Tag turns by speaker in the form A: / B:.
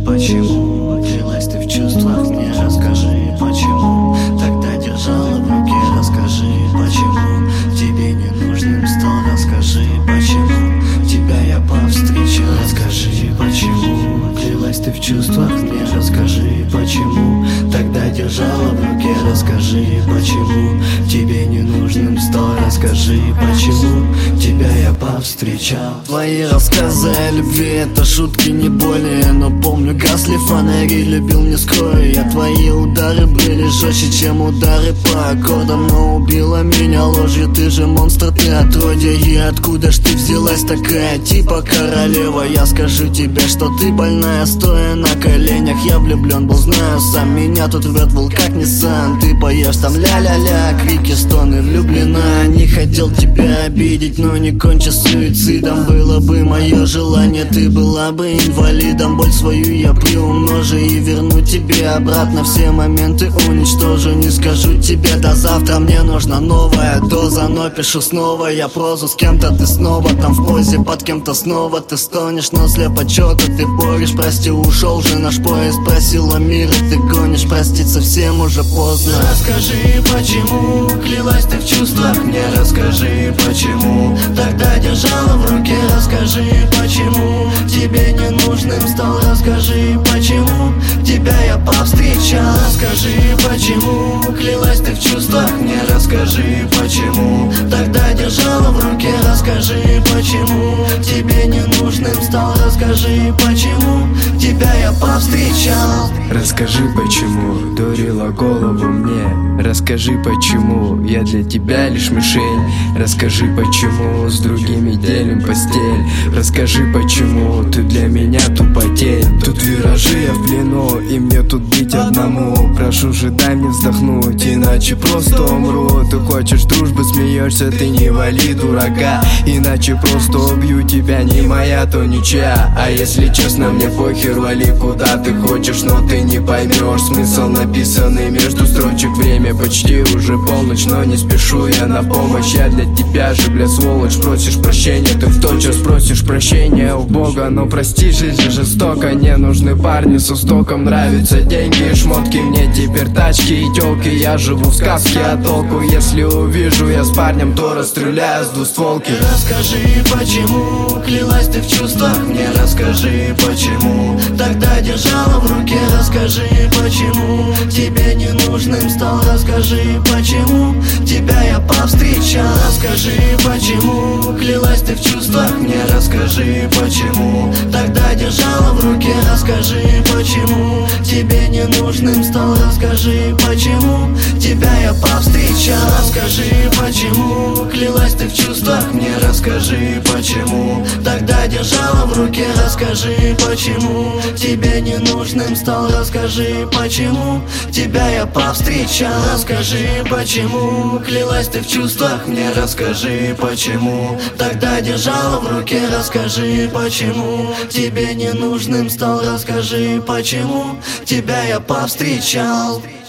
A: почему клялась ты в чувствах мне, расскажи, почему тогда держала в руке, расскажи, почему тебе ненужным стал, расскажи, почему тебя я повстречал, расскажи, почему клялась ты в чувствах мне, расскажи, почему тогда держала в руке, расскажи, почему тебе ненужным стал, расскажи, почему тебя я повстречал. Твои рассказы о любви — это шутки, не более, но помню, гасли фонари, любил не скрою я. Твои удары были жестче, чем удары по аккордам, но убила меня ложью. Ты же монстр, ты отродье, и откуда ж ты взялась такая, типа королева? Я скажу тебе, что ты больная, стоя на коленях. Я влюблен был, знаю сам, меня тут рвет был как Ниссан. Ты поешь там ля-ля-ля, крики, стоны, влюблена. Не хотел тебя обидеть, но не кончи суицидом. Было бы мое желание, ты была бы инвалидом. Боль свою я приумножу и верну тебе обратно. Все моменты уничтожу, не скажу тебе до завтра. Мне нужна новая доза, но пишу снова я прозу. С кем-то ты снова там в позе, под кем-то снова ты стонешь, но слепо чё-то ты борешь. Прости, ушел же наш поезд, просила мира, ты гонишь. Простить совсем уже поздно. Расскажи, почему клялась ты в чувствах мне, расскажи, почему тогда держала в руке, расскажи, почему тебе ненужным стал, расскажи, почему тебя я повстречал, расскажи, почему клялась ты в чувствах мне, расскажи, почему тогда держала в руке, расскажи, почему тебе ненужным стал, расскажи, почему тебя я повстречал.
B: Расскажи, почему дурила голову мне, расскажи, почему я для тебя лишь мишень, расскажи, почему с другими делим постель, расскажи, почему ты для меня тупотень. Тут виражи, я в плену, и мне тут быть одному. Прошу же, дай мне вздохнуть, иначе просто умру. Ты хочешь дружбы, смеешься, ты не вали дурака, иначе просто убью тебя, не моя, то ничья. А если честно, мне похер, вали куда ты хочешь, но ты не поймешь смысл, написанный между строчек. Время почти уже полночь, но не спешу я на помощь. Я для тебя же, бля, сволочь, просишь прощения, ты в тот час просишь прощения у Бога. Но прости, жизнь же жестока, не нужны парни с устоком. Нравятся деньги и шмотки, мне теперь тачки и тёлки. Я живу в сказке, а толку, если увижу я с парнем, то расстреляю с двустволки.
A: Расскажи, почему клялась ты в чувствах мне, расскажи, почему тогда держала в руке, расскажи, почему тебе ненужным стал, расскажи, почему тебя я повстречал, расскажи, почему клялась ты в чувствах мне, расскажи, почему тогда держала в руке, расскажи, почему тебе ненужным стал, расскажи, почему тебя я повстречал, расскажи, почему клялась ты в чувствах мне, расскажи, почему тогда держала в руке, расскажи, почему тебе ненужным стал, расскажи, почему тебя я повстречал, расскажи, почему клялась ты в чувствах мне, расскажи, почему тогда держала в руке, расскажи, почему тебе ненужным стал, расскажи, почему тебя я повстречал.